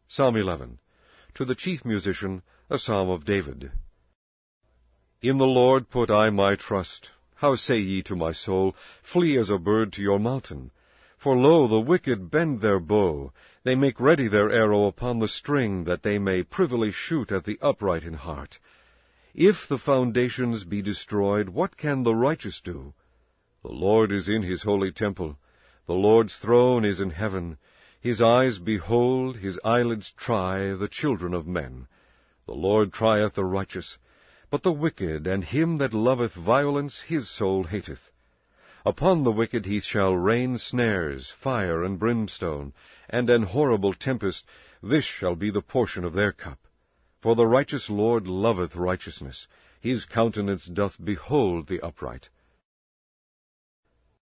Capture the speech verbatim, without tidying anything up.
Psalm eleven. To the chief musician, a psalm of David. In the Lord put I my trust. How say ye to my soul, Flee as a bird to your mountain? For lo, the wicked bend their bow, they make ready their arrow upon the string, that they may privily shoot at the upright in heart. If the foundations be destroyed, what can the righteous do? The Lord is in his holy temple. The Lord's throne is in heaven. His eyes behold, his eyelids try the children of men. The Lord trieth the righteous, but the wicked and him that loveth violence his soul hateth. Upon the wicked he shall rain snares, fire and brimstone, and an horrible tempest. This shall be the portion of their cup. For the righteous Lord loveth righteousness. His countenance doth behold the upright.